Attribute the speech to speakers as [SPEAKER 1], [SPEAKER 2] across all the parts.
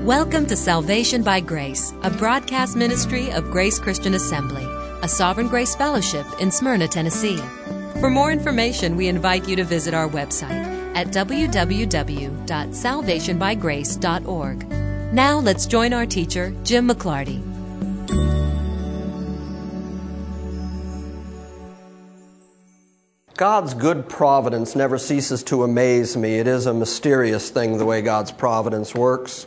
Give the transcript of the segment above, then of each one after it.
[SPEAKER 1] Welcome to Salvation by Grace, a broadcast ministry of Grace Christian Assembly, a Sovereign Grace Fellowship in Smyrna, Tennessee. For more information, we invite you to visit our website at www.salvationbygrace.org. Now let's join our teacher, Jim McClarty.
[SPEAKER 2] God's good providence never ceases to amaze me. It is a mysterious thing, the way God's providence works.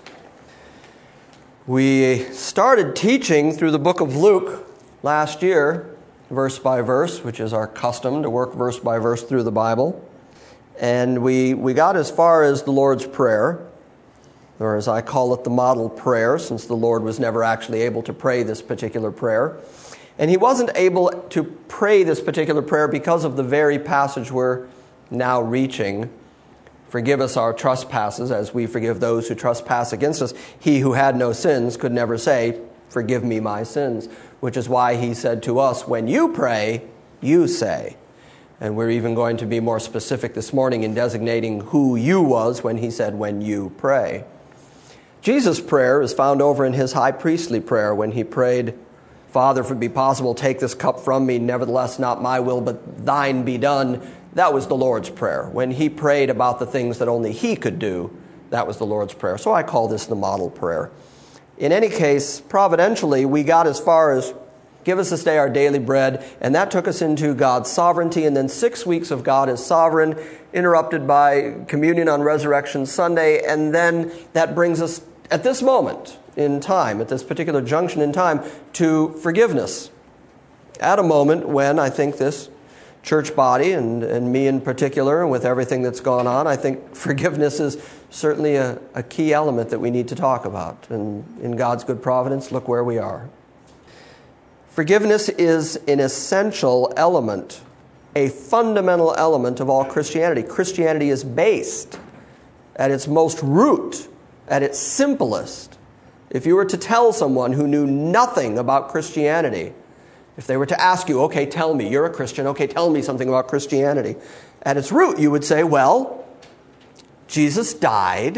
[SPEAKER 2] We started teaching through the book of Luke last year, verse by verse, which is our custom to work verse by verse through the Bible. And we got as far as the Lord's Prayer, or as I call it, the model prayer, since the Lord was never actually able to pray this particular prayer. And he wasn't able to pray this particular prayer because of the very passage we're now reaching. Forgive us our trespasses as we forgive those who trespass against us. He who had no sins could never say, forgive me my sins, which is why he said to us, when you pray, you say. And we're even going to be more specific this morning in designating who you was when he said, when you pray. Jesus' prayer is found over in his high priestly prayer when he prayed, Father, if it be possible, take this cup from me. Nevertheless, not my will, but thine be done. That was the Lord's Prayer. When he prayed about the things that only he could do, that was the Lord's Prayer. So I call this the model prayer. In any case, providentially, we got as far as, give us this day our daily bread, and that took us into God's sovereignty, and then 6 weeks of God as sovereign, interrupted by communion on Resurrection Sunday, and then that brings us at this moment in time, at this particular junction in time, to forgiveness. At a moment when I think this church body, and me in particular, and with everything that's gone on, I think forgiveness is certainly a key element that we need to talk about. And in God's good providence, look where we are. Forgiveness is an essential element, a fundamental element of all Christianity. Christianity is based at its most root, at its simplest. If you were to tell someone who knew nothing about Christianity, if they were to ask you, okay, tell me, you're a Christian, okay, tell me something about Christianity. At its root, you would say, well, Jesus died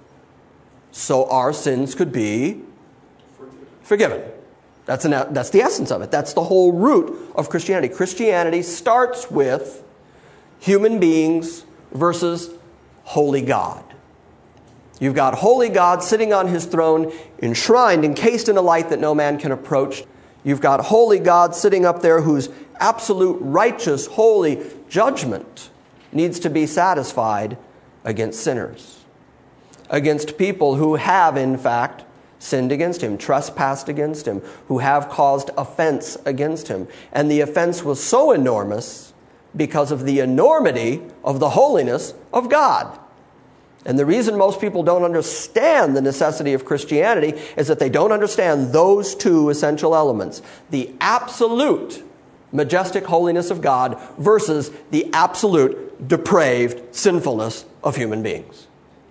[SPEAKER 2] so our sins could be forgiven. That's the essence of it. That's the whole root of Christianity. Christianity starts with human beings versus holy God. You've got holy God sitting on his throne, enshrined, encased in a light that no man can approach. You've got holy God sitting up there whose absolute righteous, holy judgment needs to be satisfied against sinners, against people who have, in fact, sinned against him, trespassed against him, who have caused offense against him. And the offense was so enormous because of the enormity of the holiness of God. And the reason most people don't understand the necessity of Christianity is that they don't understand those two essential elements. The absolute majestic holiness of God versus the absolute depraved sinfulness of human beings.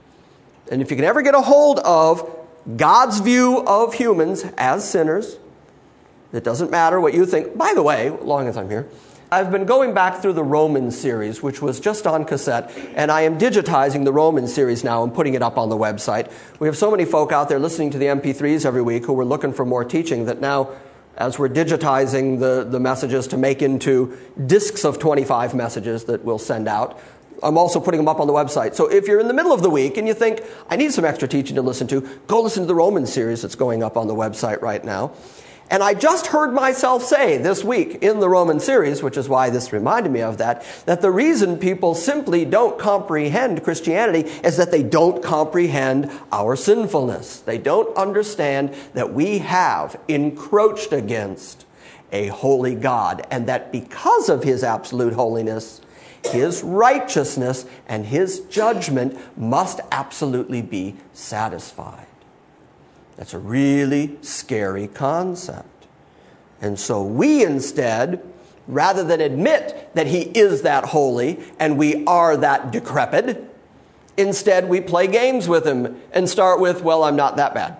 [SPEAKER 2] And if you can ever get a hold of God's view of humans as sinners, it doesn't matter what you think. By the way, as long as I'm here, I've been going back through the Romans series, which was just on cassette, and I am digitizing the Romans series now and putting it up on the website. We have so many folk out there listening to the MP3s every week who were looking for more teaching that now, as we're digitizing the messages to make into discs of 25 messages that we'll send out, I'm also putting them up on the website. So if you're in the middle of the week and you think, I need some extra teaching to listen to, go listen to the Romans series that's going up on the website right now. And I just heard myself say this week in the Roman series, which is why this reminded me of that the reason people simply don't comprehend Christianity is that they don't comprehend our sinfulness. They don't understand that we have encroached against a holy God, and that because of his absolute holiness, his righteousness and his judgment must absolutely be satisfied. That's a really scary concept. And so we instead, rather than admit that he is that holy and we are that decrepit, instead we play games with him and start with, well, I'm not that bad.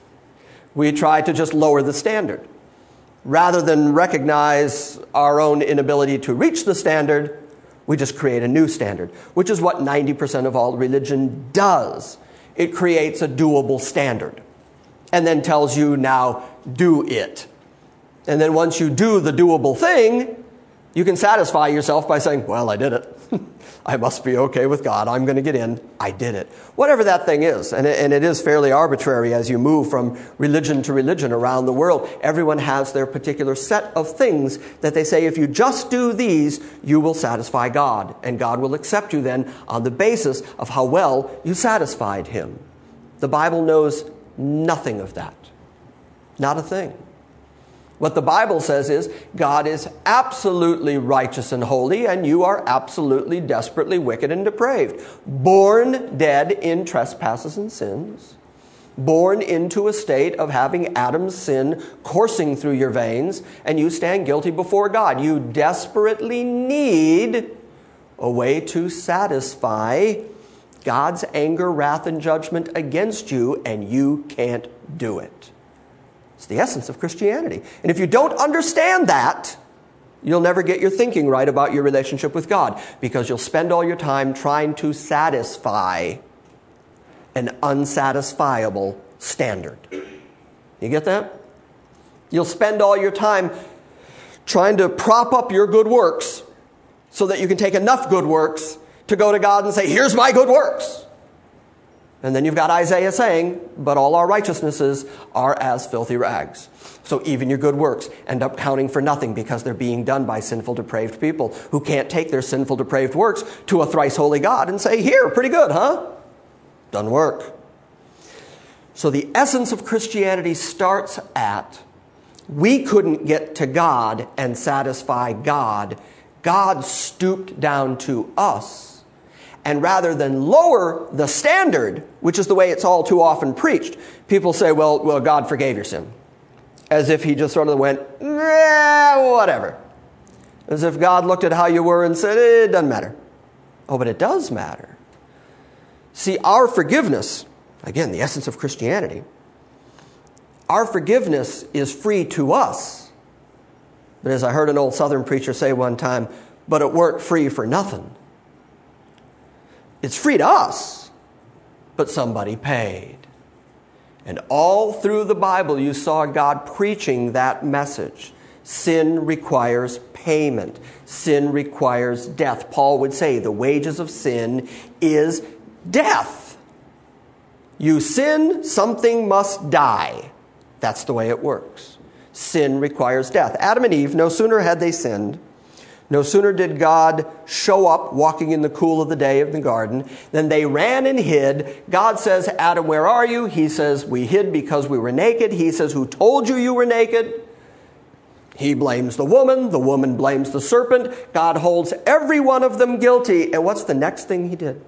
[SPEAKER 2] We try to just lower the standard. Rather than recognize our own inability to reach the standard, we just create a new standard, which is what 90% of all religion does. it creates a doable standard and then tells you, now do it. And then once you do the doable thing, you can satisfy yourself by saying, well, I did it. I must be okay with God. I'm going to get in. I did it. Whatever that thing is. And it is fairly arbitrary as you move from religion to religion around the world. Everyone has their particular set of things that they say, if you just do these, you will satisfy God. And God will accept you then on the basis of how well you satisfied him. The Bible knows nothing of that. Not a thing. What the Bible says is, God is absolutely righteous and holy, and you are absolutely, desperately wicked and depraved. Born dead in trespasses and sins. Born into a state of having Adam's sin coursing through your veins, and you stand guilty before God. You desperately need a way to satisfy God's anger, wrath, and judgment against you, and you can't do it. It's the essence of Christianity. And if you don't understand that, you'll never get your thinking right about your relationship with God, because you'll spend all your time trying to satisfy an unsatisfiable standard. You get that? You'll spend all your time trying to prop up your good works so that you can take enough good works to go to God and say, here's my good works. And then you've got Isaiah saying, but all our righteousnesses are as filthy rags. So even your good works end up counting for nothing because they're being done by sinful, depraved people who can't take their sinful, depraved works to a thrice holy God and say, here, pretty good, huh? Doesn't work. So the essence of Christianity starts at, we couldn't get to God and satisfy God. God stooped down to us. And rather than lower the standard, which is the way it's all too often preached, people say, well, God forgave your sin. As if he just sort of went, whatever. As if God looked at how you were and said, it doesn't matter. Oh, but it does matter. See, our forgiveness, again, the essence of Christianity, our forgiveness is free to us. But as I heard an old Southern preacher say one time, but it weren't free for nothing. It's free to us, but somebody paid. And all through the Bible, you saw God preaching that message. Sin requires payment. Sin requires death. Paul would say the wages of sin is death. You sin, something must die. That's the way it works. Sin requires death. Adam and Eve, no sooner had they sinned, no sooner did God show up walking in the cool of the day in the garden than they ran and hid. God says, Adam, where are you? He says, we hid because we were naked. He says, who told you you were naked? He blames the woman blames the serpent. God holds every one of them guilty. And what's the next thing he did?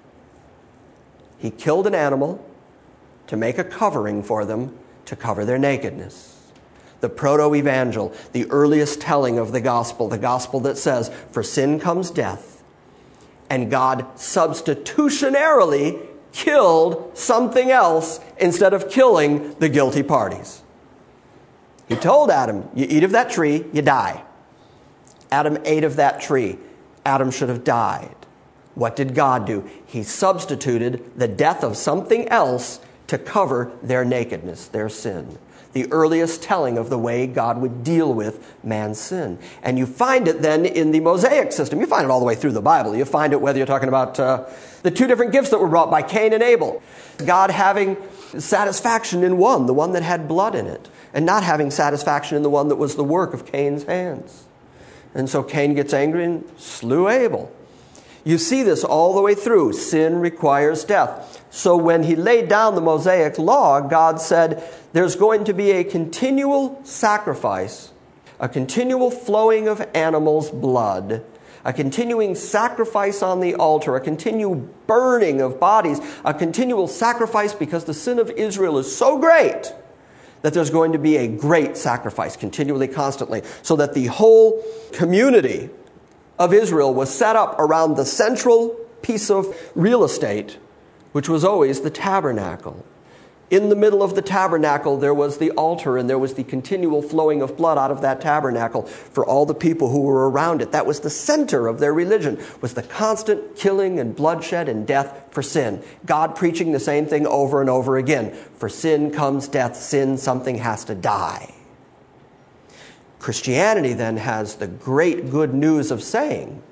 [SPEAKER 2] He killed an animal to make a covering for them to cover their nakedness. The proto-evangel, the earliest telling of the gospel that says, for sin comes death. And God substitutionarily killed something else instead of killing the guilty parties. He told Adam, you eat of that tree, you die. Adam ate of that tree. Adam should have died. What did God do? He substituted the death of something else to cover their nakedness, their sin. The earliest telling of the way God would deal with man's sin. And you find it then in the Mosaic system. You find it all the way through the Bible. You find it whether you're talking about the two different gifts that were brought by Cain and Abel. God having satisfaction in one, the one that had blood in it, and not having satisfaction in the one that was the work of Cain's hands. And so Cain gets angry and slew Abel. You see this all the way through. Sin requires death. So when he laid down the Mosaic law, God said, there's going to be a continual sacrifice, a continual flowing of animals' blood, a continuing sacrifice on the altar, a continual burning of bodies, a continual sacrifice because the sin of Israel is so great that there's going to be a great sacrifice continually, constantly, so that the whole community of Israel was set up around the central piece of real estate, which was always the tabernacle. In the middle of the tabernacle, there was the altar, and there was the continual flowing of blood out of that tabernacle for all the people who were around it. That was the center of their religion, was the constant killing and bloodshed and death for sin. God preaching the same thing over and over again. For sin comes death. Sin, something has to die. Christianity then has the great good news of saying,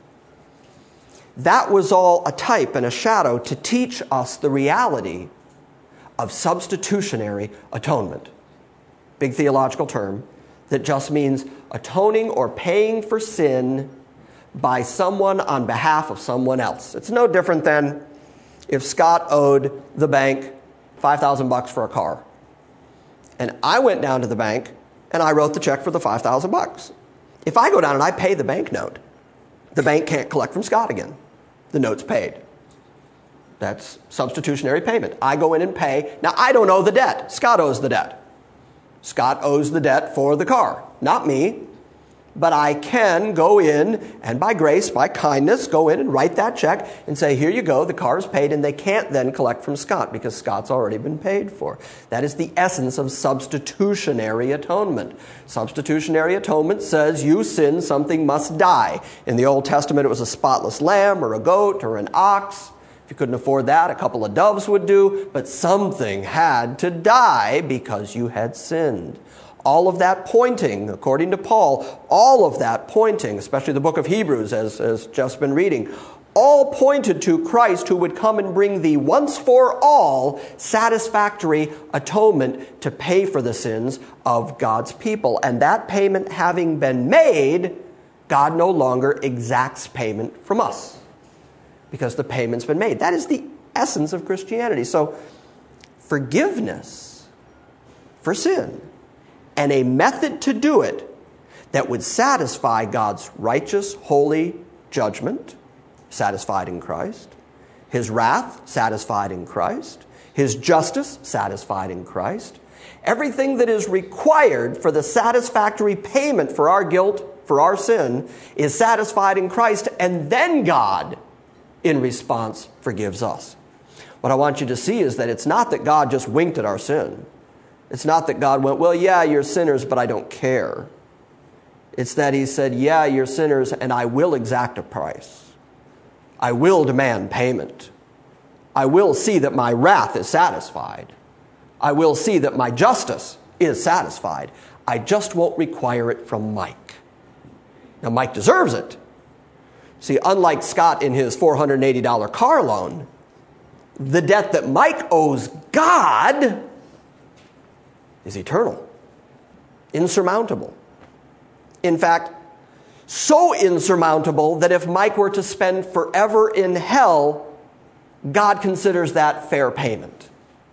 [SPEAKER 2] that was all a type and a shadow to teach us the reality of substitutionary atonement. Big theological term that just means atoning or paying for sin by someone on behalf of someone else. It's no different than if Scott owed the bank $5,000 for a car. And I went down to the bank and I wrote the check for the $5,000. If I go down and I pay the bank note, the bank can't collect from Scott again. The note's paid. That's substitutionary payment. I go in and pay. Now, I don't owe the debt. Scott owes the debt. Scott owes the debt for the car, not me. But I can go in and by grace, by kindness, go in and write that check and say, here you go, the car is paid, and they can't then collect from Scott because Scott's already been paid for. That is the essence of substitutionary atonement. Substitutionary atonement says you sin, something must die. In the Old Testament, it was a spotless lamb or a goat or an ox. If you couldn't afford that, a couple of doves would do, but something had to die because you had sinned. All of that pointing, according to Paul, all of that pointing, especially the book of Hebrews, as Jeff's been reading, all pointed to Christ who would come and bring the once for all satisfactory atonement to pay for the sins of God's people. And that payment having been made, God no longer exacts payment from us because the payment's been made. That is the essence of Christianity. So forgiveness for sin, and a method to do it that would satisfy God's righteous, holy judgment, satisfied in Christ, His wrath, satisfied in Christ, His justice, satisfied in Christ. Everything that is required for the satisfactory payment for our guilt, for our sin, is satisfied in Christ, and then God, in response, forgives us. What I want you to see is that it's not that God just winked at our sin. It's not that God went, well, yeah, you're sinners, but I don't care. It's that He said, yeah, you're sinners, and I will exact a price. I will demand payment. I will see that my wrath is satisfied. I will see that my justice is satisfied. I just won't require it from Mike. Now, Mike deserves it. See, unlike Scott in his $480 car loan, the debt that Mike owes God is eternal, insurmountable. In fact, so insurmountable that if Mike were to spend forever in hell, God considers that fair payment.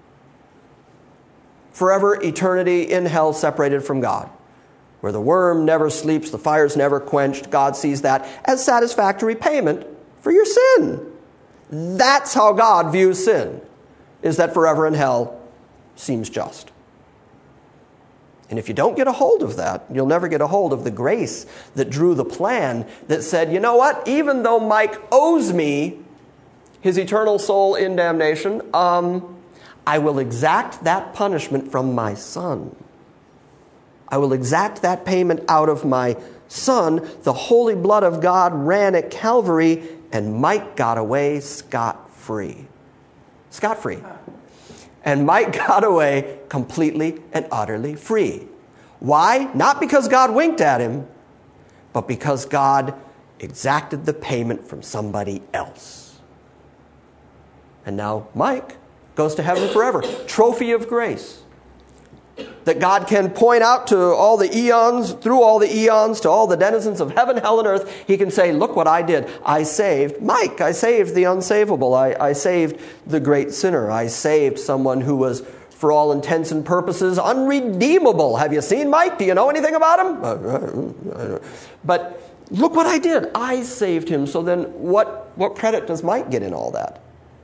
[SPEAKER 2] Forever, eternity in hell, separated from God, where the worm never sleeps, the fire's never quenched. God sees that as satisfactory payment for your sin. That's how God views sin, is that forever in hell seems just. And if you don't get a hold of that, you'll never get a hold of the grace that drew the plan that said, you know what, even though Mike owes me his eternal soul in damnation, I will exact that punishment from my son. I will exact that payment out of my son. The holy blood of God ran at Calvary, and Mike got away scot-free. Scot-free. And Mike got away completely and utterly free. Why? Not because God winked at him, but because God exacted the payment from somebody else. And now Mike goes to heaven forever. Trophy of grace. That God can point out to all the eons, through all the eons, to all the denizens of heaven, hell, and earth. He can say, look what I did. I saved Mike. I saved the unsavable. I saved the great sinner. I saved someone who was, for all intents and purposes, unredeemable. Have you seen Mike? Do you know anything about him? But look what I did. I saved him. So then what credit does Mike get in all that?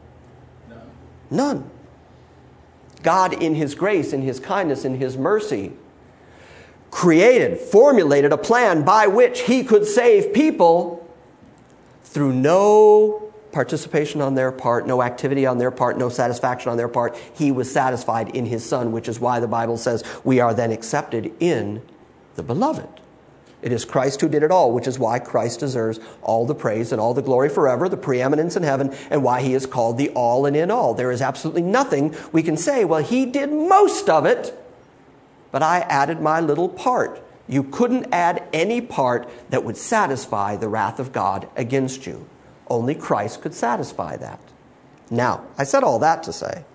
[SPEAKER 2] None. God, in His grace, in His kindness, in His mercy, formulated a plan by which He could save people through no participation on their part, no activity on their part, no satisfaction on their part. He was satisfied in his Son, which is why the Bible says we are then accepted in the Beloved. It is Christ who did it all, which is why Christ deserves all the praise and all the glory forever, the preeminence in heaven, and why he is called the all and in all. There is absolutely nothing we can say, well, he did most of it, but I added my little part. You couldn't add any part that would satisfy the wrath of God against you. Only Christ could satisfy that. Now, I said all that to say,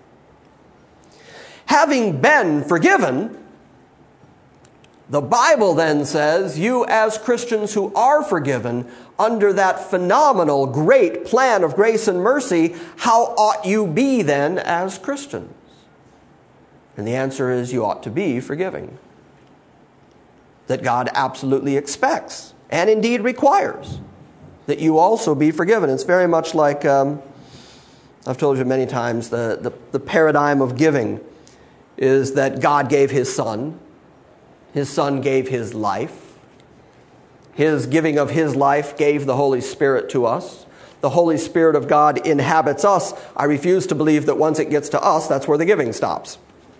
[SPEAKER 2] having been forgiven, the Bible then says, you as Christians who are forgiven under that phenomenal, great plan of grace and mercy, how ought you be then as Christians? And the answer is you ought to be forgiving. That God absolutely expects and indeed requires that you also be forgiven. It's very much like, I've told you many times, the paradigm of giving is that God gave his Son. His Son gave his life. His giving of his life gave the Holy Spirit to us. The Holy Spirit of God inhabits us. I refuse to believe that once it gets to us, that's where the giving stops.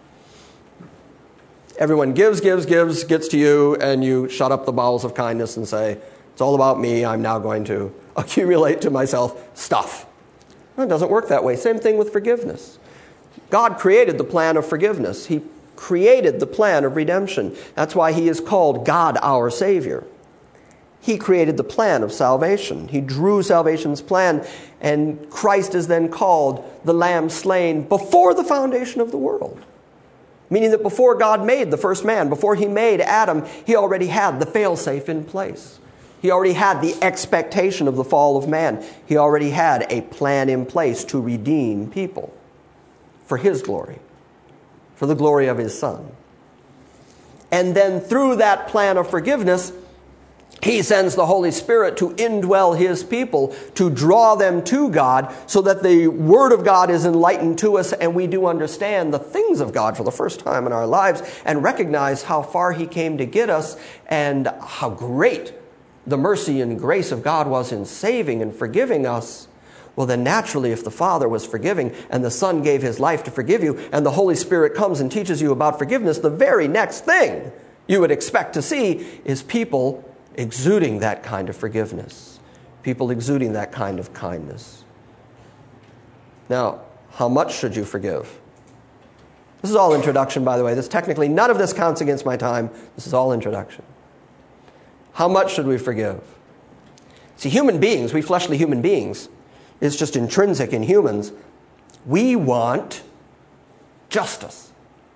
[SPEAKER 2] Everyone gives, gets to you, and you shut up the bowels of kindness and say, it's all about me, I'm now going to accumulate to myself stuff. No, it doesn't work that way. Same thing with forgiveness. God created the plan of forgiveness. He created the plan of redemption. That's why he is called God our Savior. He created the plan of salvation. He drew salvation's plan, and Christ is then called the Lamb slain before the foundation of the world. Meaning that before God made the first man, before he made Adam, he already had the fail-safe in place. He already had the expectation of the fall of man. He already had a plan in place to redeem people for his glory, for the glory of his Son. And then through that plan of forgiveness, he sends the Holy Spirit to indwell his people, to draw them to God, so that the Word of God is enlightened to us and we do understand the things of God for the first time in our lives and recognize how far he came to get us and how great the mercy and grace of God was in saving and forgiving us. Well, then naturally, if the Father was forgiving and the Son gave his life to forgive you and the Holy Spirit comes and teaches you about forgiveness, the very next thing you would expect to see is people exuding that kind of forgiveness, people exuding that kind of kindness. Now, how much should you forgive? This is all introduction, by the way. Technically, none of this counts against my time. This is all introduction. How much should we forgive? See, human beings, we fleshly human beings, it's just intrinsic in humans. We want justice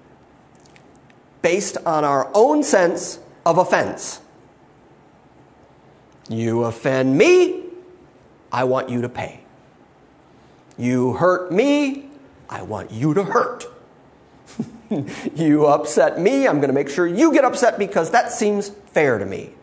[SPEAKER 2] based on our own sense of offense. You offend me, I want you to pay. You hurt me, I want you to hurt. You upset me, I'm going to make sure you get upset because that seems fair to me.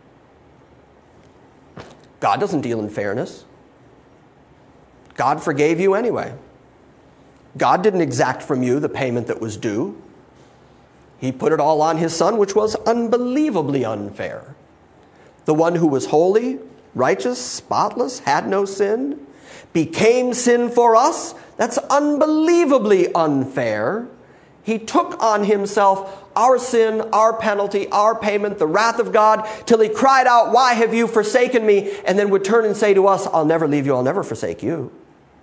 [SPEAKER 2] God doesn't deal in fairness. God forgave you anyway. God didn't exact from you the payment that was due. He put it all on his Son, which was unbelievably unfair. The one who was holy, righteous, spotless, had no sin, became sin for us. That's unbelievably unfair. He took on himself our sin, our penalty, our payment, the wrath of God, till he cried out, "Why have you forsaken me?" And then would turn and say to us, "I'll never leave you, I'll never forsake you."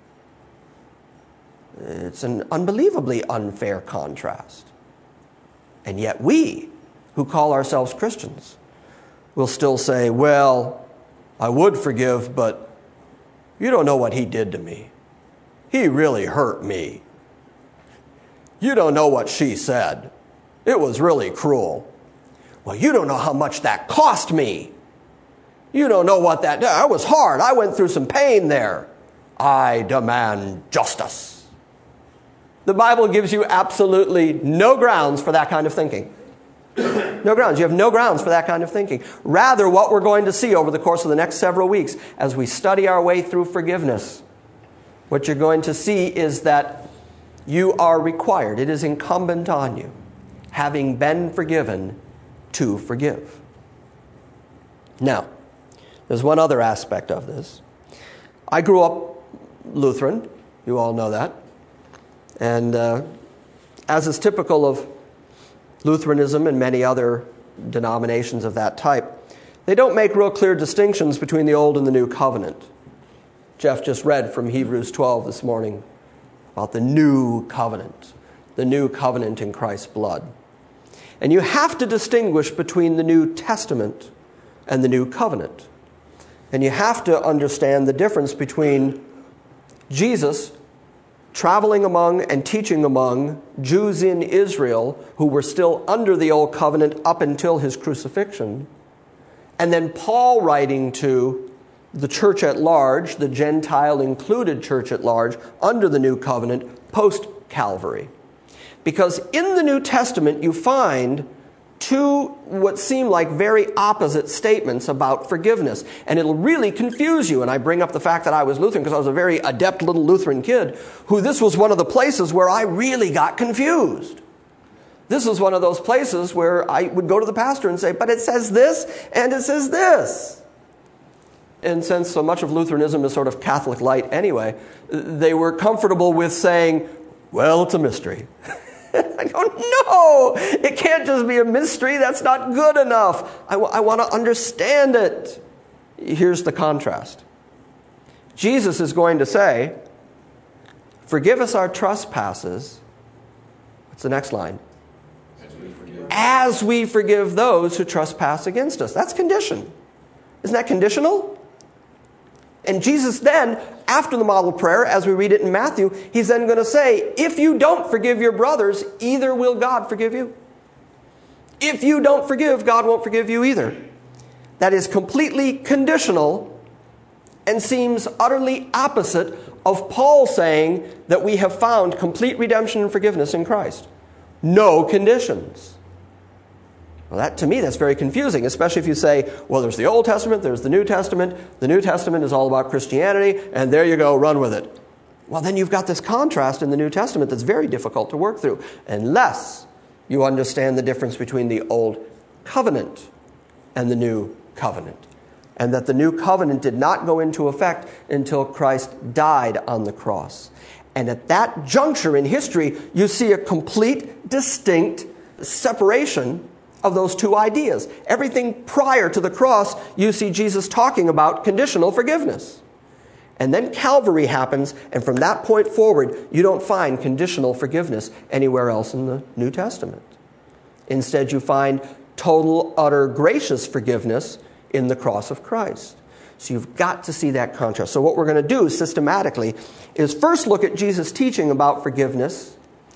[SPEAKER 2] It's an unbelievably unfair contrast. And yet we, who call ourselves Christians, will still say, "Well, I would forgive, but you don't know what he did to me. He really hurt me. You don't know what she said. It was really cruel. Well, you don't know how much that cost me. You don't know what that was hard. I went through some pain there. I demand justice." The Bible gives you absolutely no grounds for that kind of thinking. No grounds. You have no grounds for that kind of thinking. Rather, what we're going to see over the course of the next several weeks as we study our way through forgiveness, what you're going to see is that you are required, it is incumbent on you, having been forgiven, to forgive. Now, there's one other aspect of this. I grew up Lutheran. You all know that. And as is typical of Lutheranism and many other denominations of that type, they don't make real clear distinctions between the Old and the New Covenant. Jeff just read from Hebrews 12 this morning about the new covenant in Christ's blood. And you have to distinguish between the New Testament and the New Covenant. And you have to understand the difference between Jesus traveling among and teaching among Jews in Israel who were still under the Old Covenant up until his crucifixion, and then Paul writing to the church at large, the Gentile-included church at large, under the New Covenant, post-Calvary. Because in the New Testament you find two what seem like very opposite statements about forgiveness. And it'll really confuse you. And I bring up the fact that I was Lutheran because I was a very adept little Lutheran kid who this was one of the places where I really got confused. This was one of those places where I would go to the pastor and say, but it says this and it says this. And since so much of Lutheranism is sort of Catholic light anyway, they were comfortable with saying, well, it's a mystery. I go, no, it can't just be a mystery. That's not good enough. I want to understand it. Here's the contrast. Jesus is going to say, forgive us our trespasses. What's the next line? As we forgive those who trespass against us. That's condition. Isn't that conditional? And Jesus then, after the model prayer, as we read it in Matthew, he's then going to say, if you don't forgive your brothers, either will God forgive you. If you don't forgive, God won't forgive you either. That is completely conditional and seems utterly opposite of Paul saying that we have found complete redemption and forgiveness in Christ. No conditions. Well, that to me, that's very confusing, especially if you say, well, there's the Old Testament, there's the New Testament. The New Testament is all about Christianity, and there you go, run with it. Well, then you've got this contrast in the New Testament that's very difficult to work through, unless you understand the difference between the Old Covenant and the New Covenant, and that the New Covenant did not go into effect until Christ died on the cross. And at that juncture in history, you see a complete, distinct separation of those two ideas. Everything prior to the cross, you see Jesus talking about conditional forgiveness. And then Calvary happens, and from that point forward, you don't find conditional forgiveness anywhere else in the New Testament. Instead, you find total, utter, gracious forgiveness in the cross of Christ. So you've got to see that contrast. So what we're going to do systematically is first look at Jesus' teaching about forgiveness.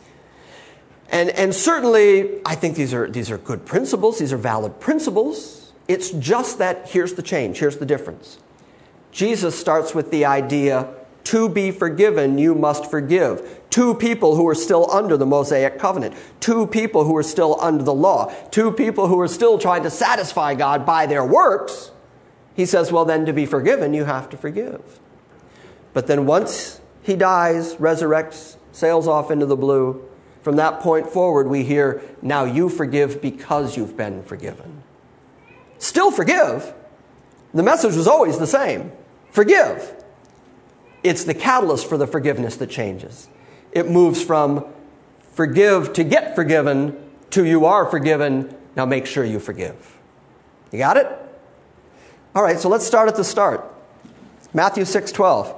[SPEAKER 2] And certainly, I think these are good principles. These are valid principles. It's just that here's the change. Here's the difference. Jesus starts with the idea, to be forgiven, you must forgive. Two people who are still under the Mosaic covenant. Two people who are still under the law. Two people who are still trying to satisfy God by their works. He says, well, then to be forgiven, you have to forgive. But then once he dies, resurrects, sails off into the blue, from that point forward, we hear, now you forgive because you've been forgiven. Still forgive. The message was always the same. Forgive. It's the catalyst for the forgiveness that changes. It moves from forgive to get forgiven to you are forgiven, now make sure you forgive. You got it? All right, so let's start at the start. Matthew 6:12.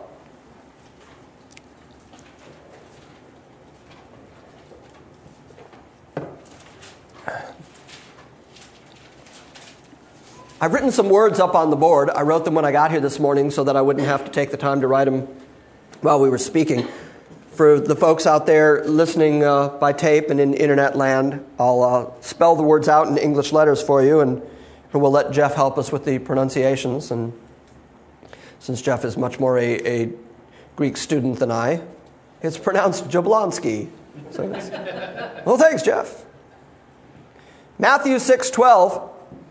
[SPEAKER 2] I've written some words up on the board. I wrote them when I got here this morning so that I wouldn't have to take the time to write them while we were speaking. For the folks out there listening by tape and in internet land, I'll spell the words out in English letters for you, and we'll let Jeff help us with the pronunciations. And since Jeff is much more a Greek student than I, it's pronounced Jablonski. So well, thanks, Jeff. Matthew 6:12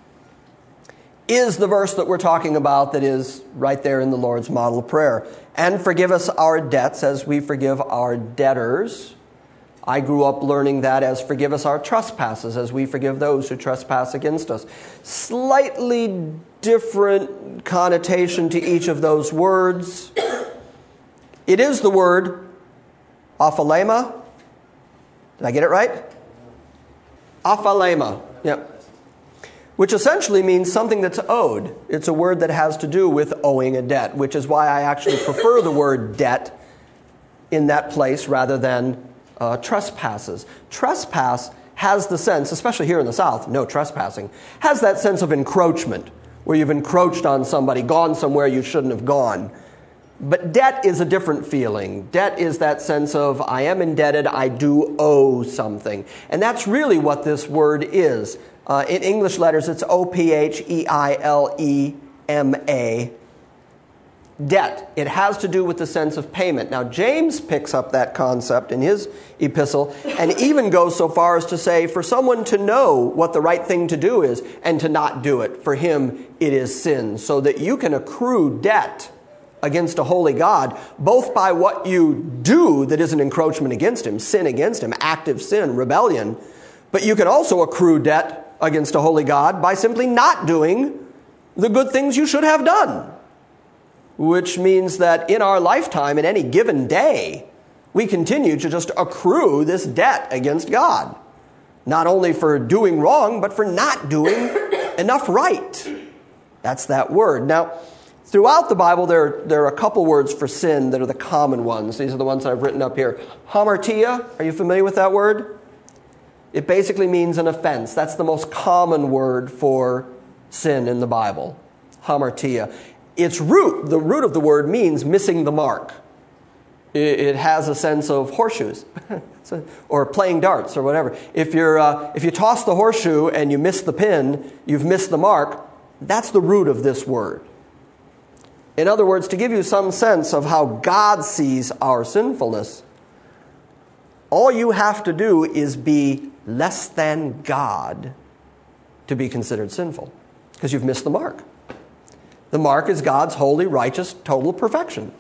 [SPEAKER 2] is the verse that we're talking about that is right there in the Lord's model prayer. And forgive us our debts as we forgive our debtors. I grew up learning that as forgive us our trespasses as we forgive those who trespass against us. Slightly different connotation to each of those words. It is the word aphalema. Did I get it right? Aphalema. Yep. Which essentially means something that's owed. It's a word that has to do with owing a debt, which is why I actually prefer the word debt in that place rather than trespasses. Trespass has the sense, especially here in the South, no trespassing, has that sense of encroachment, where you've encroached on somebody, gone somewhere you shouldn't have gone. But debt is a different feeling. Debt is that sense of, I am indebted, I do owe something. And that's really what this word is. In English letters, it's O-P-H-E-I-L-E-M-A. Debt. It has to do with the sense of payment. Now, James picks up that concept in his epistle and even goes so far as to say, for someone to know what the right thing to do is and to not do it, for him it is sin. So that you can accrue debt against a holy God, both by what you do that is an encroachment against him, sin against him, active sin, rebellion, but you can also accrue debt against a holy God by simply not doing the good things you should have done. Which means that in our lifetime, in any given day, we continue to just accrue this debt against God. Not only for doing wrong, but for not doing enough right. That's that word. Now, throughout the Bible, there are a couple words for sin that are the common ones. These are the ones that I've written up here. Hamartia, are you familiar with that word? It basically means an offense. That's the most common word for sin in the Bible. Hamartia. Its root, the root of the word, means missing the mark. It has a sense of horseshoes or playing darts or whatever. If you toss the horseshoe and you miss the pin, you've missed the mark. That's the root of this word. In other words, to give you some sense of how God sees our sinfulness, all you have to do is be less than God to be considered sinful, because you've missed the mark. The mark is God's holy, righteous, total perfection.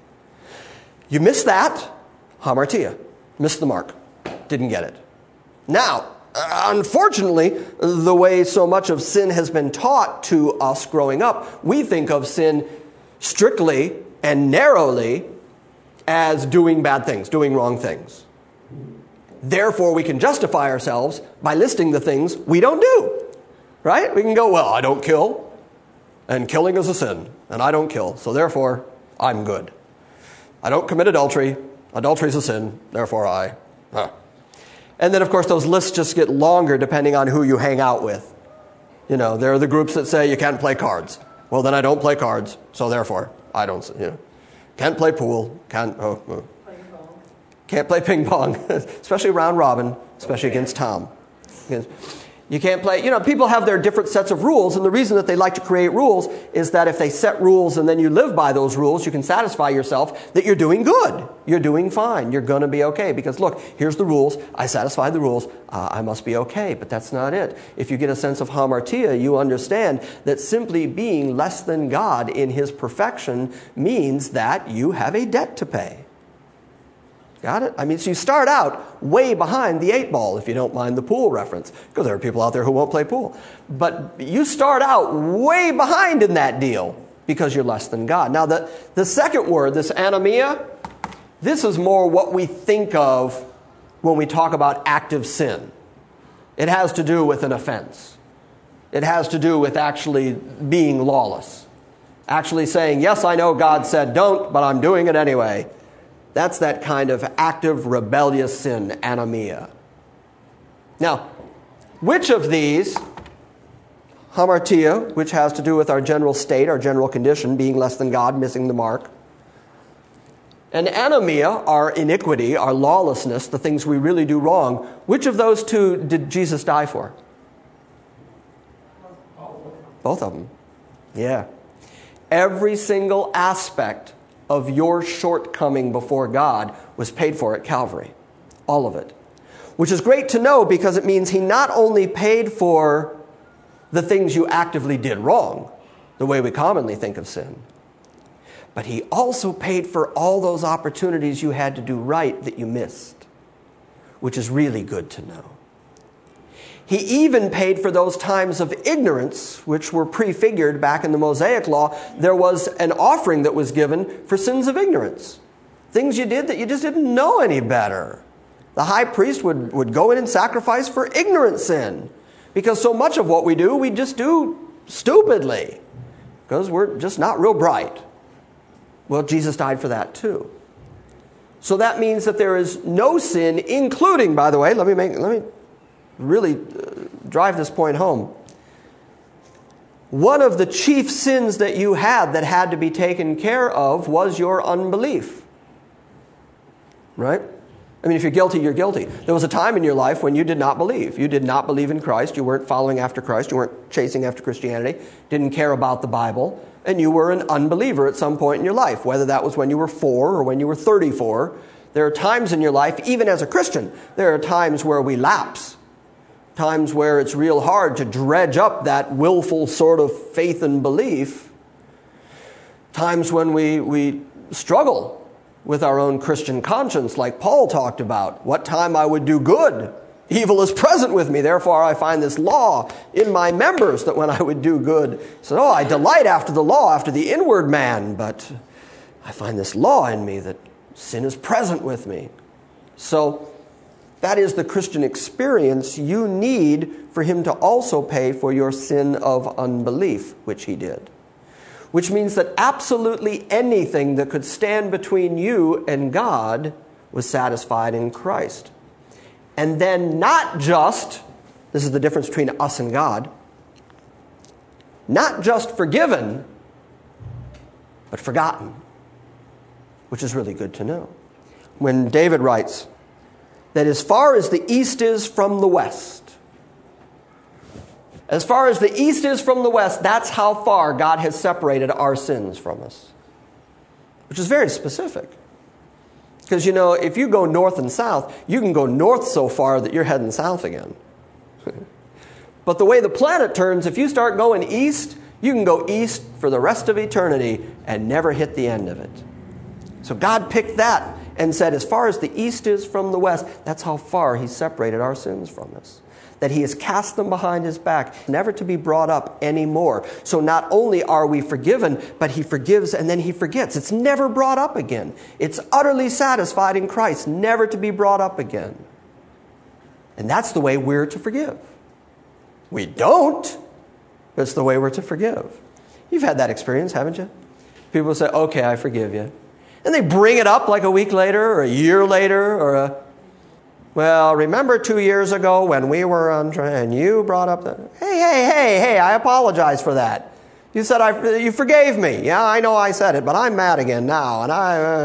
[SPEAKER 2] You missed that, hamartia, missed the mark, didn't get it. Now, unfortunately, the way so much of sin has been taught to us growing up, we think of sin strictly and narrowly as doing bad things, doing wrong things. Therefore, we can justify ourselves by listing the things we don't do. Right? We can go, well, I don't kill, and killing is a sin, and I don't kill, so therefore, I'm good. I don't commit adultery, adultery is a sin, therefore I... And then, of course, those lists just get longer depending on who you hang out with. You know, there are the groups that say you can't play cards. Well, then I don't play cards, so therefore, I don't, can't play pool, can't play ping pong, especially round robin, especially against Tom. You can't play, people have their different sets of rules, and the reason that they like to create rules is that if they set rules and then you live by those rules, you can satisfy yourself that you're doing good. You're doing fine. You're going to be okay. Because look, here's the rules. I satisfied the rules. I must be okay. But that's not it. If you get a sense of hamartia, you understand that simply being less than God in his perfection means that you have a debt to pay. Got it? I mean, so you start out way behind the 8 ball, if you don't mind the pool reference, because there are people out there who won't play pool. But you start out way behind in that deal because you're less than God. Now, the second word, this anomia, this is more what we think of when we talk about active sin. It has to do with an offense. It has to do with actually being lawless. Actually saying, yes, I know God said don't, but I'm doing it anyway. That's that kind of active, rebellious sin, anomia. Now, which of these, hamartia, which has to do with our general state, our general condition, being less than God, missing the mark, and anomia, our iniquity, our lawlessness, the things we really do wrong, which of those two did Jesus die for? Both of them. Yeah. Every single aspect of your shortcoming before God was paid for at Calvary. All of it. Which is great to know because it means he not only paid for the things you actively did wrong, the way we commonly think of sin, but he also paid for all those opportunities you had to do right that you missed, which is really good to know. He even paid for those times of ignorance, which were prefigured back in the Mosaic Law. There was an offering that was given for sins of ignorance. things you did that you just didn't know any better. The high priest would go in and sacrifice for ignorant sin, because so much of what we just do stupidly, because we're just not real bright. Well, Jesus died for that too. So that means that there is no sin, including, by the way, let me really drive this point home. One of the chief sins that you had to be taken care of was your unbelief. Right? I mean, if you're guilty, you're guilty. There was a time in your life when you did not believe. You did not believe in Christ. You weren't following after Christ. You weren't chasing after Christianity. Didn't care about the Bible. And you were an unbeliever at some point in your life, whether that was when you were 4 or when you were 34. There are times in your life, even as a Christian, there are times where we lapse. Times where it's real hard to dredge up that willful sort of faith and belief. Times when we struggle with our own Christian conscience, like Paul talked about. What time I would do good, evil is present with me. Therefore I find this law in my members, that when I would do good. So, I delight after the law, after the inward man, but I find this law in me that sin is present with me. So that is the Christian experience. You need for him to also pay for your sin of unbelief, which he did. Which means that absolutely anything that could stand between you and God was satisfied in Christ. And then not just, this is the difference between us and God, not just forgiven, but forgotten, which is really good to know. When David writes that as far as the east is from the west, as far as the east is from the west, that's how far God has separated our sins from us. Which is very specific. Because, if you go north and south, you can go north so far that you're heading south again. But the way the planet turns, if you start going east, you can go east for the rest of eternity and never hit the end of it. So God picked that and said, as far as the east is from the west, that's how far he separated our sins from us. That he has cast them behind his back, never to be brought up anymore. So not only are we forgiven, but he forgives and then he forgets. It's never brought up again. It's utterly satisfied in Christ, never to be brought up again. And that's the way we're to forgive. We don't, but it's the way we're to forgive. You've had that experience, haven't you? People say, okay, I forgive you. And they bring it up like a week later or a year later well, remember 2 years ago when we were on and you brought up that? Hey, I apologize for that. You said you forgave me. Yeah, I know I said it, but I'm mad again now. And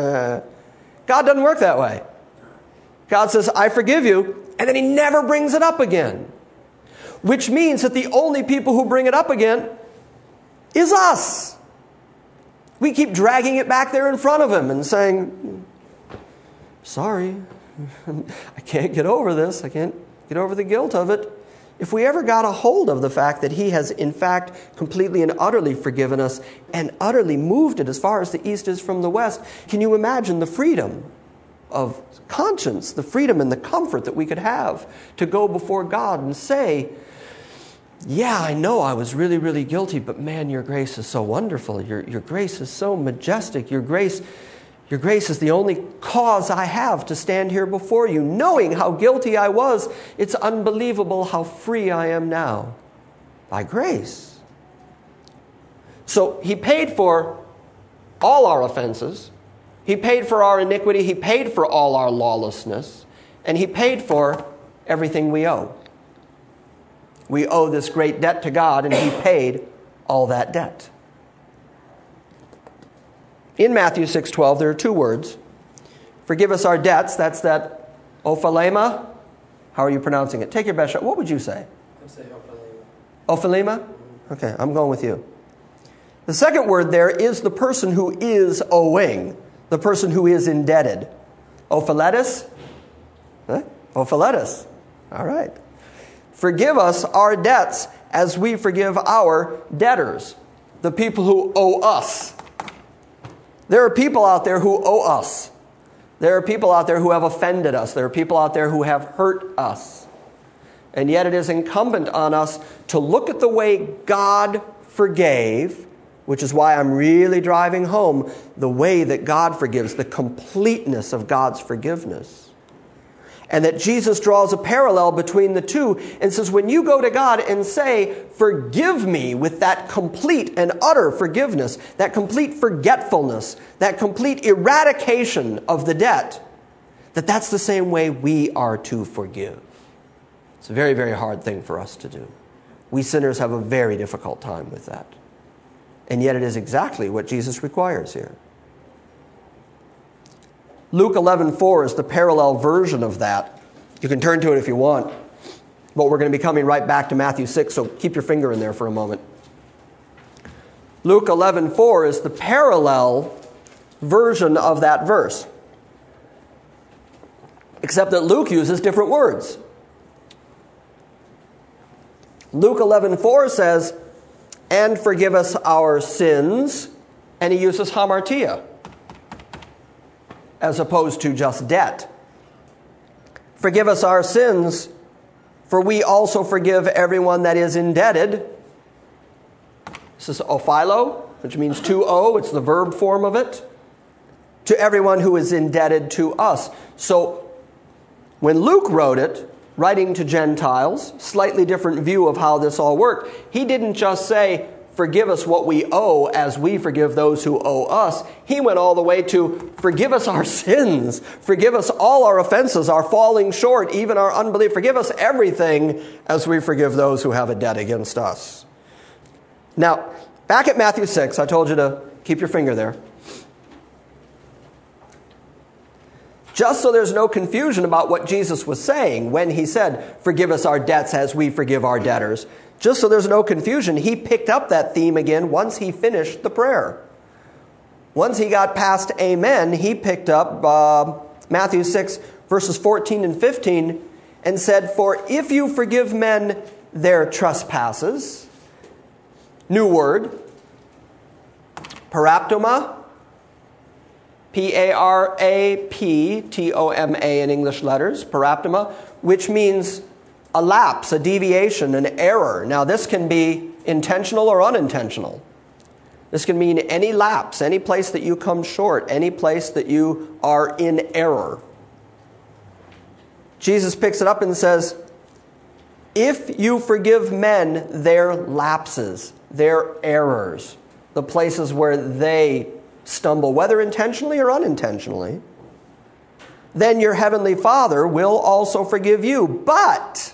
[SPEAKER 2] God doesn't work that way. God says, I forgive you, and then he never brings it up again. Which means that the only people who bring it up again is us. We keep dragging it back there in front of him and saying, sorry. I can't get over this. I can't get over the guilt of it. If we ever got a hold of the fact that he has, in fact, completely and utterly forgiven us and utterly moved it as far as the east is from the west, can you imagine the freedom of conscience, the freedom and the comfort that we could have to go before God and say, yeah, I know I was really, really guilty, but man, your grace is so wonderful. Your grace is so majestic. Your grace is the only cause I have to stand here before you. Knowing how guilty I was, it's unbelievable how free I am now by grace. So he paid for all our offenses. He paid for our iniquity. He paid for all our lawlessness. And he paid for everything we owe. We owe this great debt to God, and he paid all that debt. In Matthew 6:12, there are 2 words. Forgive us our debts. That's that ophalema. How are you pronouncing it? Take your best shot. What would you say?
[SPEAKER 3] I'd say ophalema.
[SPEAKER 2] Ophalema? Okay, I'm going with you. The second word there is the person who is owing, the person who is indebted. Ophaletus? Huh? Ophaletus. All right. Forgive us our debts as we forgive our debtors, the people who owe us. There are people out there who owe us. There are people out there who have offended us. There are people out there who have hurt us. And yet it is incumbent on us to look at the way God forgave which is why I'm really driving home the way that God forgives, the completeness of God's forgiveness. And that Jesus draws a parallel between the two and says, when you go to God and say, forgive me, with that complete and utter forgiveness, that complete forgetfulness, that complete eradication of the debt, that's the same way we are to forgive. It's a very, very hard thing for us to do. We sinners have a very difficult time with that. And yet it is exactly what Jesus requires here. Luke 11:4 is the parallel version of that. You can turn to it if you want. But we're going to be coming right back to Matthew 6, so keep your finger in there for a moment. Luke 11:4 is the parallel version of that verse. Except that Luke uses different words. Luke 11:4 says, and forgive us our sins, and he uses hamartia, as opposed to just debt. Forgive us our sins, for we also forgive everyone that is indebted. This is ophilo, which means to owe. It's the verb form of it. To everyone who is indebted to us. So when Luke wrote it, writing to Gentiles, slightly different view of how this all worked, he didn't just say, forgive us what we owe as we forgive those who owe us. He went all the way to forgive us our sins. Forgive us all our offenses, our falling short, even our unbelief. Forgive us everything as we forgive those who have a debt against us. Now, back at Matthew 6, I told you to keep your finger there. Just so there's no confusion about what Jesus was saying when he said, forgive us our debts as we forgive our debtors. Just so there's no confusion, he picked up that theme again once he finished the prayer. Once he got past amen, he picked up Matthew 6, verses 14 and 15, and said, for if you forgive men their trespasses, new word, paraptoma, P-A-R-A-P-T-O-M-A in English letters, paraptoma, which means a lapse, a deviation, an error. Now, this can be intentional or unintentional. This can mean any lapse, any place that you come short, any place that you are in error. Jesus picks it up and says, if you forgive men their lapses, their errors, the places where they stumble, whether intentionally or unintentionally, then your heavenly Father will also forgive you. But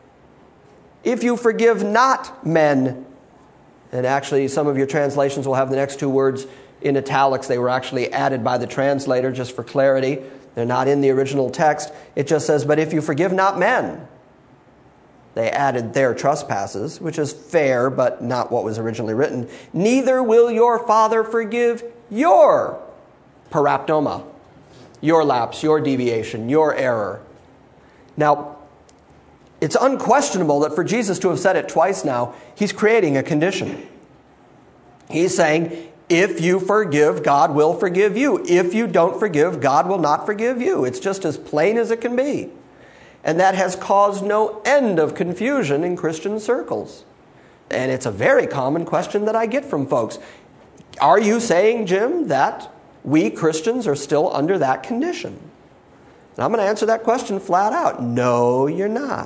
[SPEAKER 2] if you forgive not men, and actually some of your translations will have the next two words in italics. They were actually added by the translator just for clarity. They're not in the original text. It just says, but if you forgive not men, they added their trespasses, which is fair, but not what was originally written. Neither will your Father forgive your paraptoma, your lapse, your deviation, your error. Now, it's unquestionable that for Jesus to have said it twice now, he's creating a condition. He's saying, if you forgive, God will forgive you. If you don't forgive, God will not forgive you. It's just as plain as it can be. And that has caused no end of confusion in Christian circles. And it's a very common question that I get from folks. Are you saying, Jim, that we Christians are still under that condition? And I'm going to answer that question flat out. No, you're not.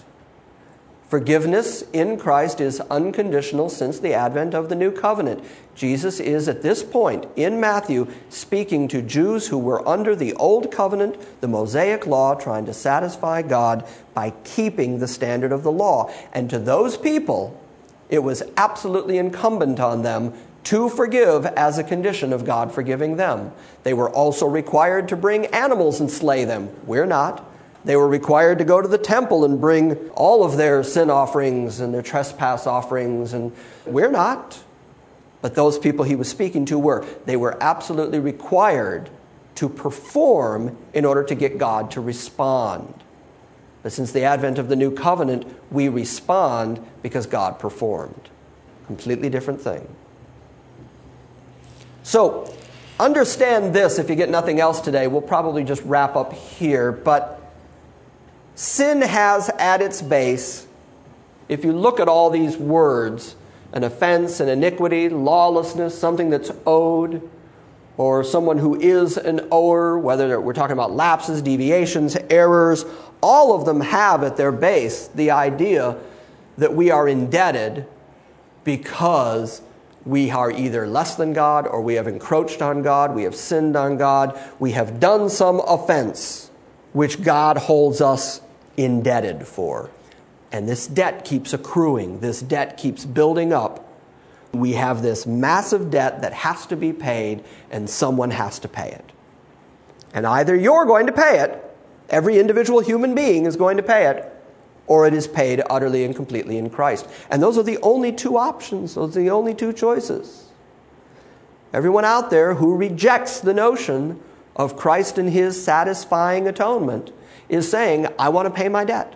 [SPEAKER 2] Forgiveness in Christ is unconditional since the advent of the new covenant. Jesus is at this point in Matthew speaking to Jews who were under the old covenant, the Mosaic law, trying to satisfy God by keeping the standard of the law. And to those people, it was absolutely incumbent on them to forgive as a condition of God forgiving them. They were also required to bring animals and slay them. We're not. They were required to go to the temple and bring all of their sin offerings and their trespass offerings, and we're not. But those people he was speaking to were. They were absolutely required to perform in order to get God to respond. But since the advent of the new covenant, we respond because God performed. Completely different thing. So, understand this, if you get nothing else today. We'll probably just wrap up here, but sin has at its base, if you look at all these words, an offense, an iniquity, lawlessness, something that's owed, or someone who is an ower, whether we're talking about lapses, deviations, errors, all of them have at their base the idea that we are indebted because we are either less than God, or we have encroached on God, we have sinned on God, we have done some offense which God holds us indebted for. And this debt keeps accruing, this debt keeps building up. We have this massive debt that has to be paid, and someone has to pay it. And either you're going to pay it, every individual human being is going to pay it, or it is paid utterly and completely in Christ. And those are the only two options. Those are the only two choices. Everyone out there who rejects the notion of Christ and His satisfying atonement is saying, I want to pay my debt.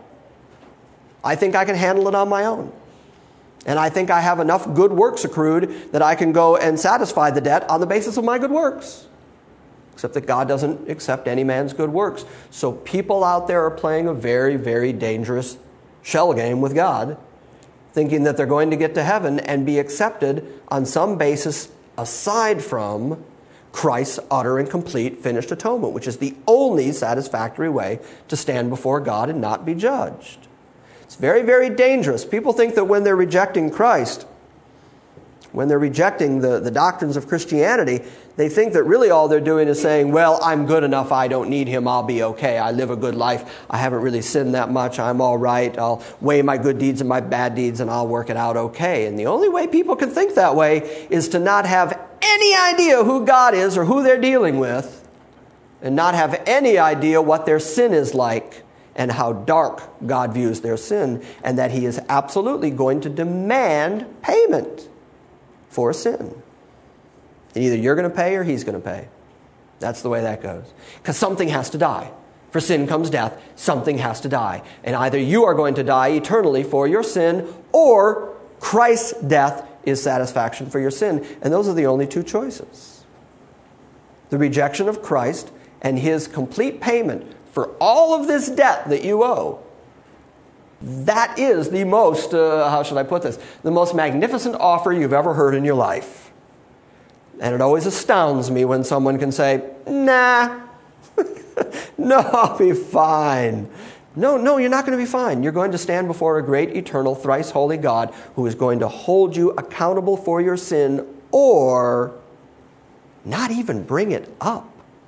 [SPEAKER 2] I think I can handle it on my own. And I think I have enough good works accrued that I can go and satisfy the debt on the basis of my good works. Except that God doesn't accept any man's good works. So people out there are playing a very, very dangerous shell game with God, thinking that they're going to get to heaven and be accepted on some basis aside from Christ's utter and complete finished atonement, which is the only satisfactory way to stand before God and not be judged. It's very, very dangerous. People think that when they're rejecting Christ, when they're rejecting the doctrines of Christianity, they think that really all they're doing is saying, well, I'm good enough, I don't need Him, I'll be okay, I live a good life, I haven't really sinned that much, I'm all right, I'll weigh my good deeds and my bad deeds and I'll work it out okay. And the only way people can think that way is to not have any idea who God is or who they're dealing with, and not have any idea what their sin is like and how dark God views their sin, and that He is absolutely going to demand payment for sin. Either you're going to pay or He's going to pay. That's the way that goes. Because something has to die. For sin comes death. Something has to die. And either you are going to die eternally for your sin, or Christ's death is satisfaction for your sin. And those are the only two choices. The rejection of Christ and His complete payment for all of this debt that you owe. That is the most, how should I put this? The most magnificent offer you've ever heard in your life. And it always astounds me when someone can say, nah, no, I'll be fine. No, you're not going to be fine. You're going to stand before a great, eternal, thrice holy God who is going to hold you accountable for your sin, or not even bring it up.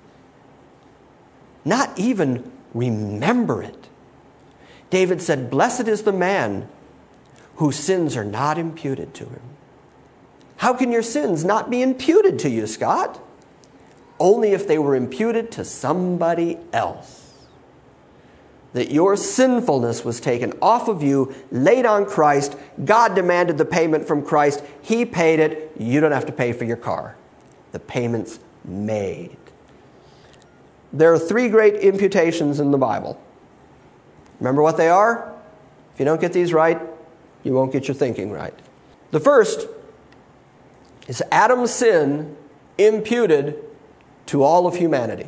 [SPEAKER 2] Not even remember it. David said, blessed is the man whose sins are not imputed to him. How can your sins not be imputed to you, Scott? Only if they were imputed to somebody else. That your sinfulness was taken off of you, laid on Christ. God demanded the payment from Christ. He paid it. You don't have to pay for your car. The payment's made. There are three great imputations in the Bible. Remember what they are? If you don't get these right, you won't get your thinking right. The first is Adam's sin imputed to all of humanity,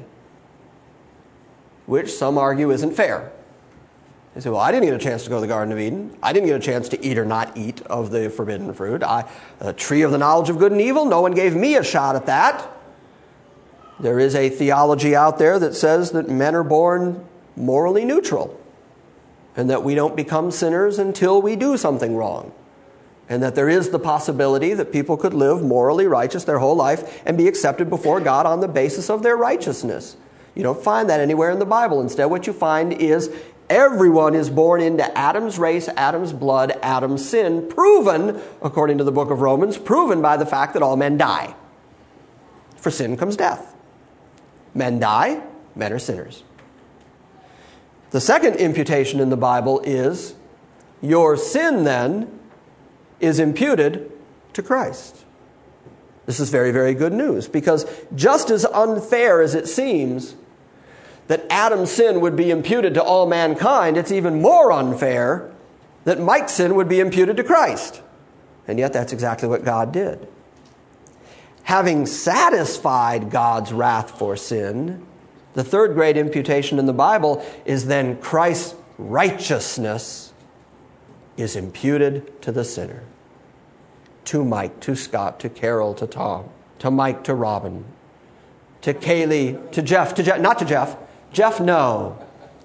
[SPEAKER 2] which some argue isn't fair. They say, well, I didn't get a chance to go to the Garden of Eden. I didn't get a chance to eat or not eat of the forbidden fruit. The tree of the knowledge of good and evil, no one gave me a shot at that. There is a theology out there that says that men are born morally neutral, and that we don't become sinners until we do something wrong, and that there is the possibility that people could live morally righteous their whole life and be accepted before God on the basis of their righteousness. You don't find that anywhere in the Bible. Instead, what you find is everyone is born into Adam's race, Adam's blood, Adam's sin, proven, according to the book of Romans, proven by the fact that all men die. For sin comes death. Men die, men are sinners. The second imputation in the Bible is your sin then is imputed to Christ. This is very, very good news, because just as unfair as it seems that Adam's sin would be imputed to all mankind, it's even more unfair that Mike's sin would be imputed to Christ. And yet that's exactly what God did. Having satisfied God's wrath for sin, the third great imputation in the Bible is then Christ's righteousness is imputed to the sinner. to Mike, to Scott, to Carol, to Tom, to Mike, to Robin, to Kaylee, to Jeff, not to Jeff. Jeff, no.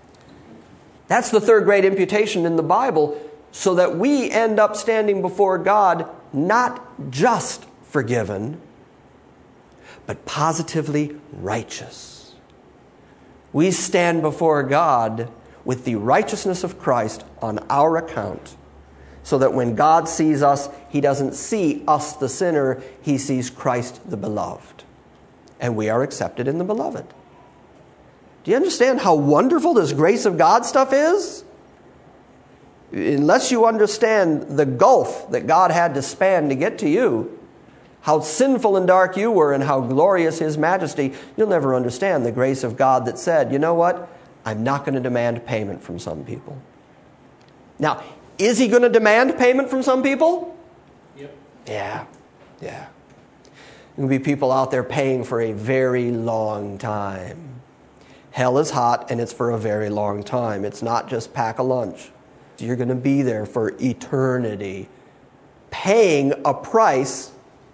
[SPEAKER 2] That's the third great imputation in the Bible, so that we end up standing before God not just forgiven, but positively righteous. We stand before God with the righteousness of Christ on our account, so that when God sees us, He doesn't see us the sinner, He sees Christ the beloved. And we are accepted in the beloved. Do you understand how wonderful this grace of God stuff is? Unless you understand the gulf that God had to span to get to you, how sinful and dark you were and how glorious His majesty, you'll never understand the grace of God that said, you know what? I'm not going to demand payment from some people. Now, is He going to demand payment from some people?
[SPEAKER 3] Yep.
[SPEAKER 2] Yeah. There will be people out there paying for a very long time. Hell is hot, and it's for a very long time. It's not just pack a lunch. You're going to be there for eternity, paying a price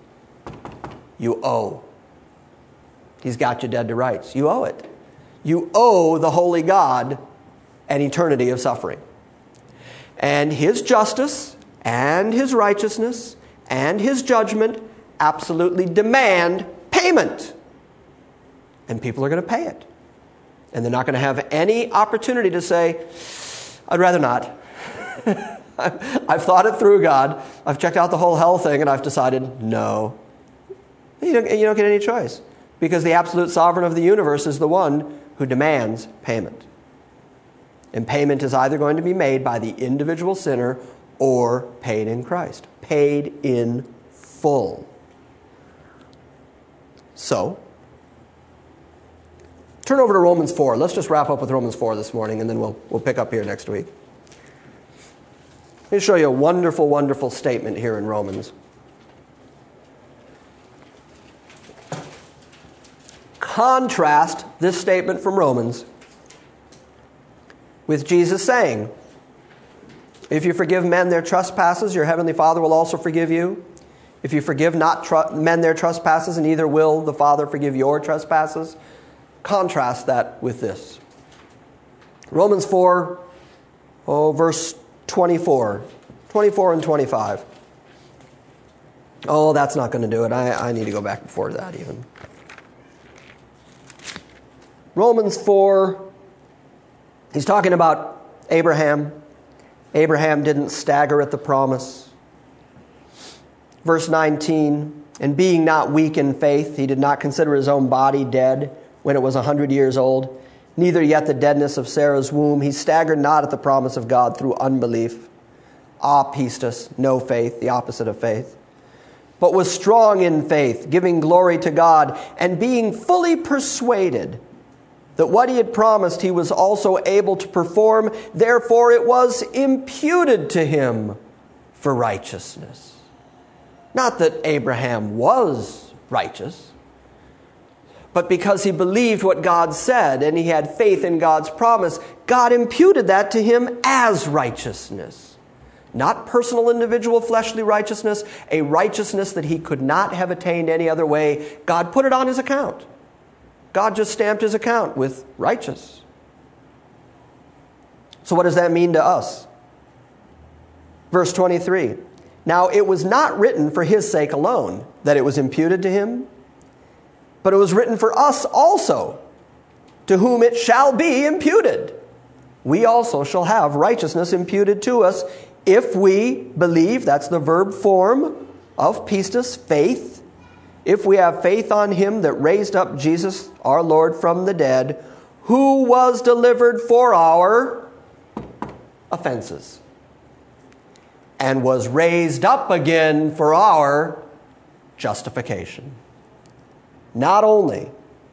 [SPEAKER 2] you owe. He's got you dead to rights. You owe it. You owe the holy God an eternity of suffering. And His justice and His righteousness and His judgment absolutely demand payment. And people are going to pay it. And they're not going to have any opportunity to say, I'd rather not. I've thought it through, God. I've checked out the whole hell thing, and I've decided no. You don't get any choice, because the absolute sovereign of the universe is the one who demands payment. And payment is either going to be made by the individual sinner or paid in Christ. Paid in full. So, turn over to Romans 4. Let's just wrap up with Romans 4 this morning, and then we'll pick up here next week. Let me show you a wonderful, wonderful statement here in Romans. Contrast this statement from Romans with Jesus saying, if you forgive men their trespasses, your heavenly Father will also forgive you. If you forgive not men their trespasses, neither will the Father forgive your trespasses. Contrast that with this. Romans 4, verse 24 and 25. Oh, that's not going to do it. I need to go back before that even. Romans 4, he's talking about Abraham. Abraham didn't stagger at the promise. Verse 19, and being not weak in faith, he did not consider his own body dead when it was 100 years old, neither yet the deadness of Sarah's womb. He staggered not at the promise of God through unbelief. Pistis, no faith, the opposite of faith. But was strong in faith, giving glory to God, and being fully persuaded that what he had promised he was also able to perform. Therefore it was imputed to him for righteousness. Not that Abraham was righteous, but because he believed what God said and he had faith in God's promise, God imputed that to him as righteousness. Not personal, individual, fleshly righteousness, a righteousness that he could not have attained any other way. God put it on his account. God just stamped his account with righteous. So what does that mean to us? Verse 23. Now it was not written for his sake alone that it was imputed to him, but it was written for us also, to whom it shall be imputed. We also shall have righteousness imputed to us if we believe, that's the verb form of pistis, faith, if we have faith on him that raised up Jesus, our Lord, from the dead, who was delivered for our offenses, and was raised up again for our justification. Not only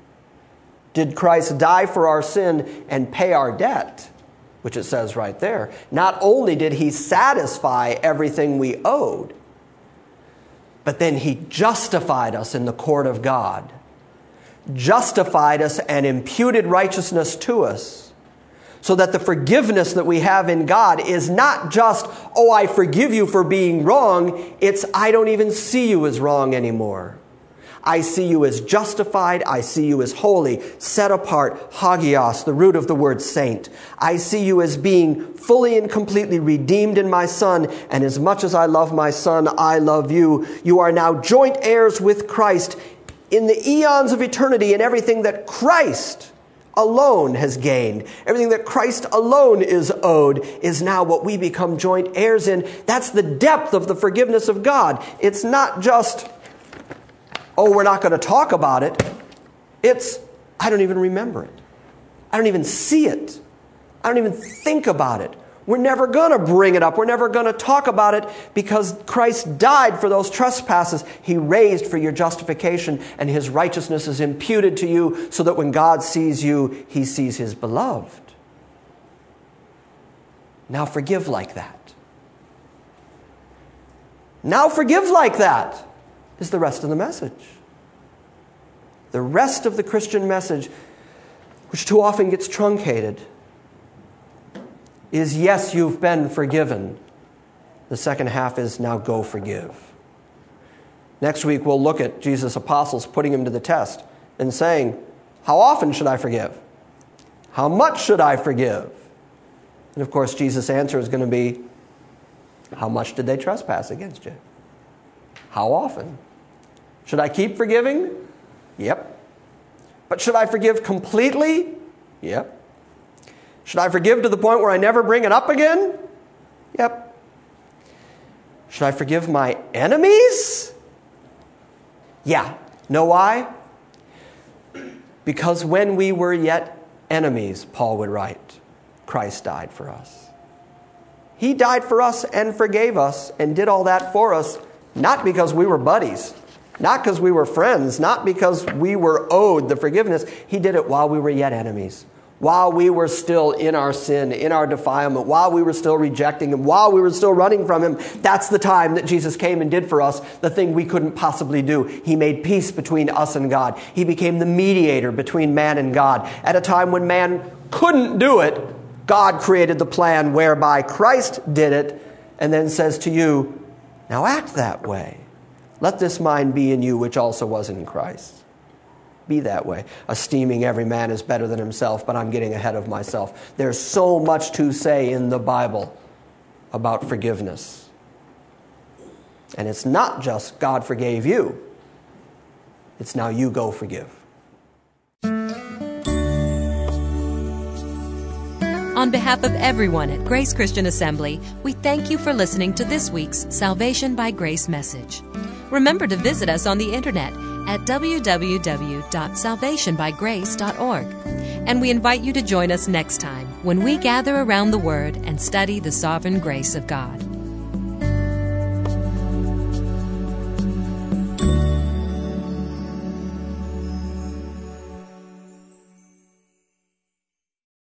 [SPEAKER 2] did Christ die for our sin and pay our debt, which it says right there, not only did he satisfy everything we owed, but then he justified us in the court of God, justified us and imputed righteousness to us, So that the forgiveness that we have in God is not just, oh, I forgive you for being wrong. It's, I don't even see you as wrong anymore. I see you as justified. I see you as holy, set apart, hagios, the root of the word saint. I see you as being fully and completely redeemed in my Son. And as much as I love my Son, I love you. You are now joint heirs with Christ in the eons of eternity, and everything that Christ alone has gained, everything that Christ alone is owed, is now what we become joint heirs in. That's the depth of the forgiveness of God. It's not just, oh, we're not going to talk about it. It's, I don't even remember it. I don't even see it. I don't even think about it. We're never going to bring it up. We're never going to talk about it because Christ died for those trespasses. He raised for your justification, and His righteousness is imputed to you so that when God sees you, He sees His beloved. Now forgive like that. Now forgive like that is the rest of the message. The rest of the Christian message, which too often gets truncated, is yes, you've been forgiven. The second half is now go forgive. Next week we'll look at Jesus' apostles putting Him to the test and saying, how often should I forgive? How much should I forgive? And of course Jesus' answer is going to be, how much did they trespass against you? How often? Should I keep forgiving? Yep. But should I forgive completely? Yep. Should I forgive to the point where I never bring it up again? Yep. Should I forgive my enemies? Yeah. Know why? Because when we were yet enemies, Paul would write, Christ died for us. He died for us and forgave us and did all that for us, not because we were buddies, not because we were friends, not because we were owed the forgiveness. He did it while we were yet enemies. While we were still in our sin, in our defilement, while we were still rejecting Him, while we were still running from Him, that's the time that Jesus came and did for us the thing we couldn't possibly do. He made peace between us and God. He became the mediator between man and God. At a time when man couldn't do it, God created the plan whereby Christ did it and then says to you, now act that way. Let this mind be in you, which also was in Christ. Be that way, esteeming every man is better than himself, but I'm getting ahead of myself. There's so much to say in the Bible about forgiveness. And it's not just God forgave you. It's now you go forgive.
[SPEAKER 1] On behalf of everyone at Grace Christian Assembly, we thank you for listening to this week's Salvation by Grace message. Remember to visit us on the internet at www.salvationbygrace.org. And we invite you to join us next time when we gather around the Word and study the sovereign grace of God.